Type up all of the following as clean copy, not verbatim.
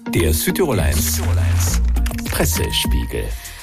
Der Südtirol 1 Pressespiegel.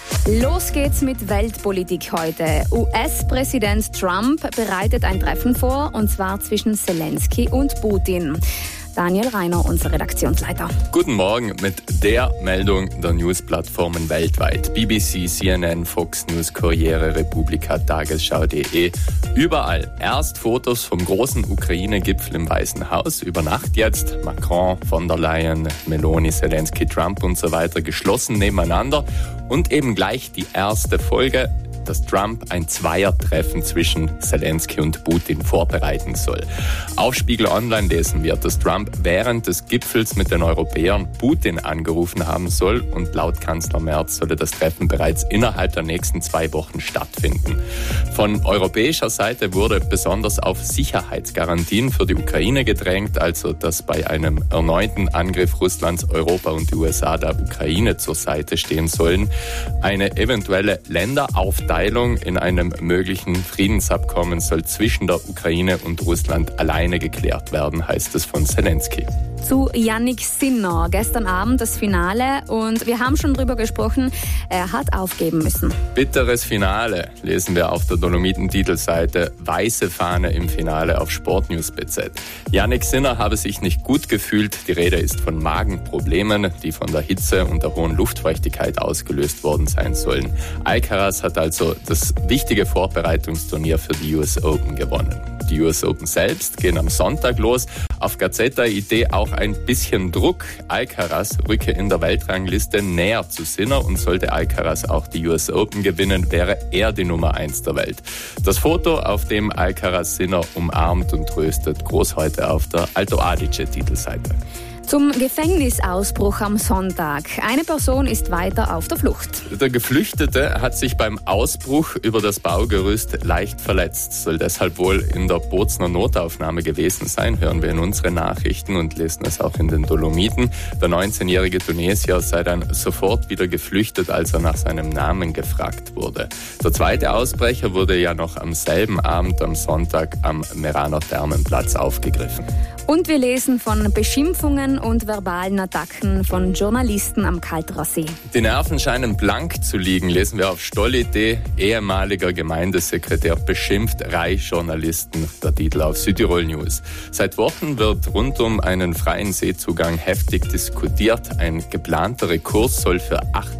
Los geht's mit Weltpolitik heute. US-Präsident Trump bereitet ein Treffen vor, und zwar zwischen Zelensky und Putin. Daniel Reiner, unser Redaktionsleiter. Guten Morgen mit der Meldung der Newsplattformen weltweit. BBC, CNN, Fox News, Corriere Republica, Tagesschau.de. Überall erst Fotos vom großen Ukraine-Gipfel im Weißen Haus. Über Nacht jetzt Macron, von der Leyen, Meloni, Zelensky, Trump und so weiter geschlossen nebeneinander. Und eben gleich die erste Folge, dass Trump ein Zweiertreffen zwischen Zelensky und Putin vorbereiten soll. Auf Spiegel Online lesen wir, dass Trump während des Gipfels mit den Europäern Putin angerufen haben soll, und laut Kanzler Merz solle das Treffen bereits innerhalb der nächsten 2 Wochen stattfinden. Von europäischer Seite wurde besonders auf Sicherheitsgarantien für die Ukraine gedrängt, also dass bei einem erneuten Angriff Russlands Europa und die USA der Ukraine zur Seite stehen sollen. Eine eventuelle Länderaufteilung in einem möglichen Friedensabkommen soll zwischen der Ukraine und Russland alleine geklärt werden, heißt es von Zelensky. Zu Jannik Sinner. Gestern Abend das Finale, und wir haben schon drüber gesprochen, er hat aufgeben müssen. Bitteres Finale, lesen wir auf der Dolomiten-Titelseite. Weiße Fahne im Finale auf Sportnews.bz. Jannik Sinner habe sich nicht gut gefühlt. Die Rede ist von Magenproblemen, die von der Hitze und der hohen Luftfeuchtigkeit ausgelöst worden sein sollen. Alcaraz hat also das wichtige Vorbereitungsturnier für die US Open gewonnen. Die US Open selbst gehen am Sonntag los. Auf Gazeta.it auch ein bisschen Druck. Alcaraz rücke in der Weltrangliste näher zu Sinner, und sollte Alcaraz auch die US Open gewinnen, wäre er die Nummer 1 der Welt. Das Foto, auf dem Alcaraz Sinner umarmt und tröstet, groß heute auf der Alto Adige-Titelseite. Zum Gefängnisausbruch am Sonntag. Eine Person ist weiter auf der Flucht. Der Geflüchtete hat sich beim Ausbruch über das Baugerüst leicht verletzt. Soll deshalb wohl in der Bozner Notaufnahme gewesen sein, hören wir in unseren Nachrichten und lesen es auch in den Dolomiten. Der 19-jährige Tunesier sei dann sofort wieder geflüchtet, als er nach seinem Namen gefragt wurde. Der zweite Ausbrecher wurde ja noch am selben Abend am Sonntag am Meraner Thermenplatz aufgegriffen. Und wir lesen von Beschimpfungen und verbalen Attacken von Journalisten am Kalterer See. Die Nerven scheinen blank zu liegen, lesen wir auf Stoll.it. Ehemaliger Gemeindesekretär beschimpft Journalisten, der Titel auf Südtirol News. Seit Wochen wird rund um einen freien Seezugang heftig diskutiert. Ein geplanter Rekurs soll für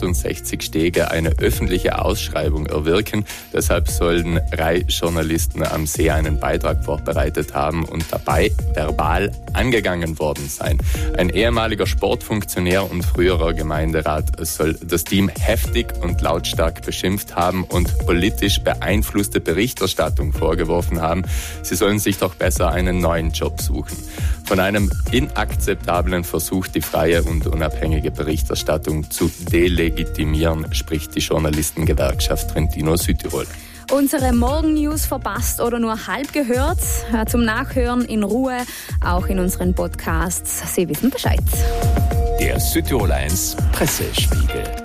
68 Stege eine öffentliche Ausschreibung erwirken. Deshalb sollen Journalisten am See einen Beitrag vorbereitet haben und dabei verbal angegangen worden sein. Ein ehemaliger Sportfunktionär und früherer Gemeinderat soll das Team heftig und lautstark beschimpft haben und politisch beeinflusste Berichterstattung vorgeworfen haben. Sie sollen sich doch besser einen neuen Job suchen. Von einem inakzeptablen Versuch, die freie und unabhängige Berichterstattung zu delegitimieren, spricht die Journalistengewerkschaft Trentino Südtirol. Unsere Morgen-News verpasst oder nur halb gehört? Zum Nachhören in Ruhe, auch in unseren Podcasts. Sie wissen Bescheid. Der Südtirol 1 Pressespiegel.